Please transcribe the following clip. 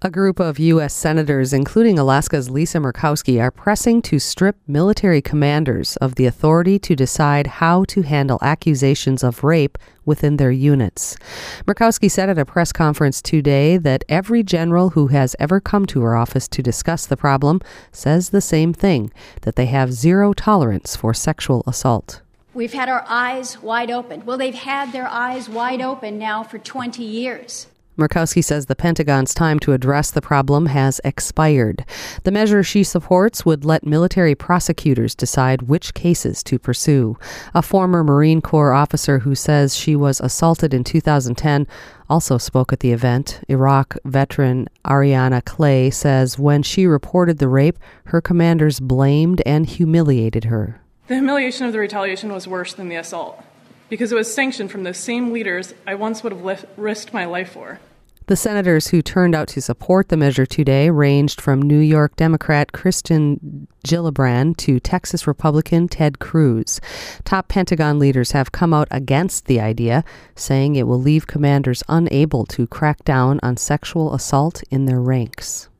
A group of U.S. senators, including Alaska's Lisa Murkowski, are pressing to strip military commanders of the authority to decide how to handle accusations of rape within their units. Murkowski said at a press conference today that every general who has ever come to her office to discuss the problem says the same thing, that they have zero tolerance for sexual assault. We've had our eyes wide open. Well, they've had their eyes wide open now for 20 years. Murkowski says the Pentagon's time to address the problem has expired. The measure she supports would let military prosecutors decide which cases to pursue. A former Marine Corps officer who says she was assaulted in 2010 also spoke at the event. Iraq veteran Ariana Clay says when she reported the rape, her commanders blamed and humiliated her. The humiliation of the retaliation was worse than the assault, because it was sanctioned from those same leaders I once would have risked my life for. The senators who turned out to support the measure today ranged from New York Democrat Kirsten Gillibrand to Texas Republican Ted Cruz. Top Pentagon leaders have come out against the idea, saying it will leave commanders unable to crack down on sexual assault in their ranks.